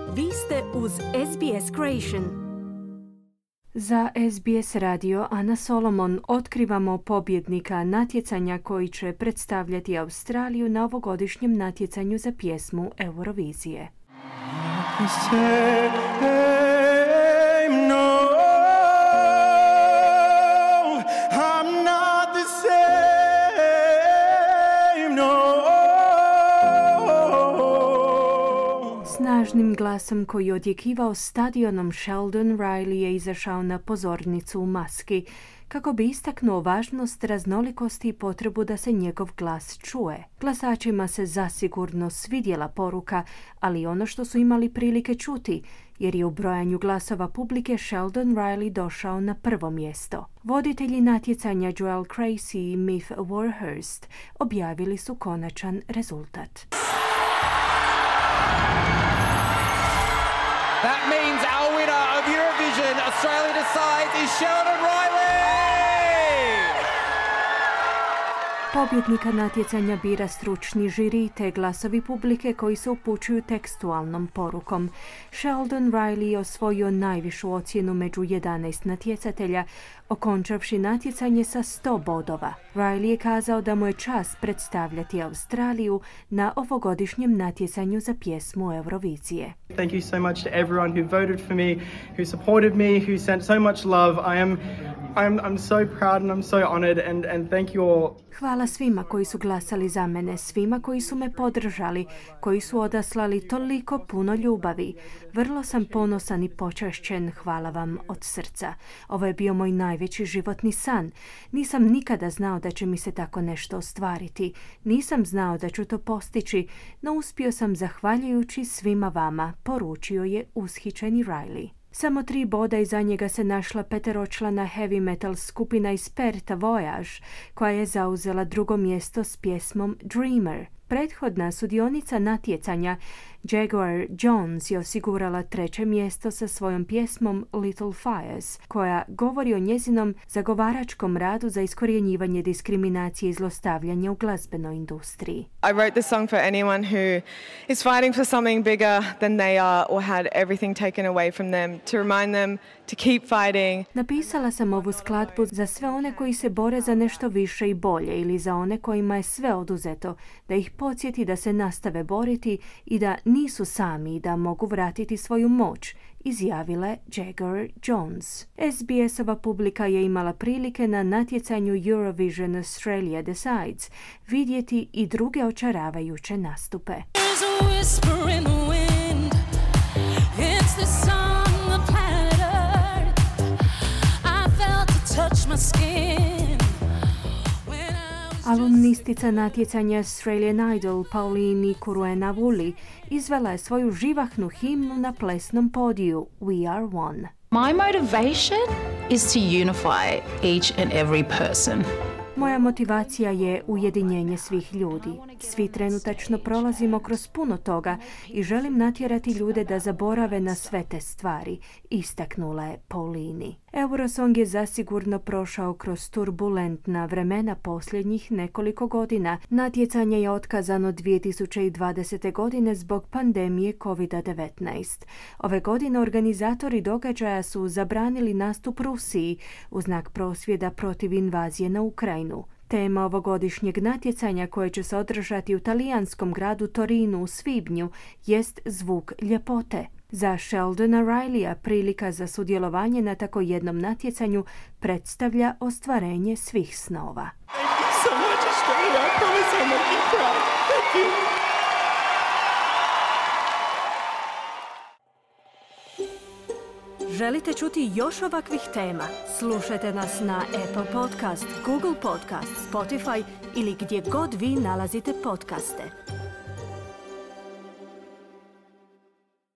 Vi ste uz SBS Creation. Za SBS radio Ana Solomon otkrivamo pobjednika natjecanja koji će predstavljati Australiju na ovogodišnjem natjecanju za pjesmu Eurovizije. Snažnim glasom koji je odjekivao stadionom Sheldon Riley je izašao na pozornicu u maski kako bi istaknuo važnost raznolikosti i potrebu da se njegov glas čuje. Glasačima se zasigurno svidjela poruka, ali ono što su imali prilike čuti, jer je u brojanju glasova publike Sheldon Riley došao na prvo mjesto. Voditelji natjecanja Joel Creasy i Myf Warhurst objavili su konačan rezultat. That means our winner of Eurovision, Australia Decides, is Sheldon Riley! Pobjednika natjecanja bira stručni žiri te glasovi publike koji se upućuju tekstualnom porukom. Sheldon Riley je osvojio najvišu ocjenu među 11 natjecatelja, okončavši natjecanje sa 100 bodova. Riley je kazao da mu je čast predstavljati Australiju na ovogodišnjem natjecanju za pjesmu Eurovizije. Thank you so much to everyone who voted for me, who supported me, who sent so much love. I'm so proud and I'm so honored and thank you all. Hvala svima koji su glasali za mene, svima koji su me podržali, koji su odaslali toliko puno ljubavi. Vrlo sam ponosan i počašćen, hvala vam od srca. Ovo je bio moj najveći životni san. Nisam nikada znao da će mi se tako nešto ostvariti. Nisam znao da ću to postići, no uspio sam zahvaljujući svima vama, poručio je ushićeni Riley. Samo 3 boda iza njega se našla peteročlana heavy metal skupina iz Pertha Voyage, koja je zauzela drugo mjesto s pjesmom Dreamer. Prethodna sudionica natjecanja, Jaguar Jones, je osigurala 3. mjesto sa svojom pjesmom Little Fires, koja govori o njezinom zagovaračkom radu za iskorjenjivanje diskriminacije i zlostavljanja u glazbenoj industriji. I wrote this song for anyone who is fighting for something bigger than they are or had everything taken away from them, to remind them to keep fighting. Napisala sam ovu skladbu za sve one koji se bore za nešto više i bolje ili za one kojima je sve oduzeto, da ih podsjeti da se nastave boriti i da nisu sami i da mogu vratiti svoju moć, izjavila je Jaguar Jones. SBS-ova publika je imala prilike na natjecanju Eurovision Australia Decides vidjeti i druge očaravajuće nastupe. Alumnistica natjecanja Australian Idol Pauline Kuruenavuli izvela je svoju živahnu himnu na plesnom podiju We Are One. My motivation is to unify each and every person. Moja motivacija je ujedinjenje svih ljudi. Svi trenutačno prolazimo kroz puno toga i želim natjerati ljude da zaborave na sve te stvari, istaknula je Paulini. Eurosong je zasigurno prošao kroz turbulentna vremena posljednjih nekoliko godina. Natjecanje je otkazano 2020. godine zbog pandemije COVID-19. Ove godine organizatori događaja su zabranili nastup Rusiji u znak prosvjeda protiv invazije na Ukrajinu. Tema ovogodišnjeg natjecanja koje će se održati u talijanskom gradu Torinu u svibnju jest zvuk ljepote. Za Sheldona Rileya prilika za sudjelovanje na tako jednom natjecanju predstavlja ostvarenje svih snova. Želite čuti još ovakvih tema? Slušajte nas na Apple Podcast, Google Podcast, Spotify ili gdje god vi nalazite podcaste.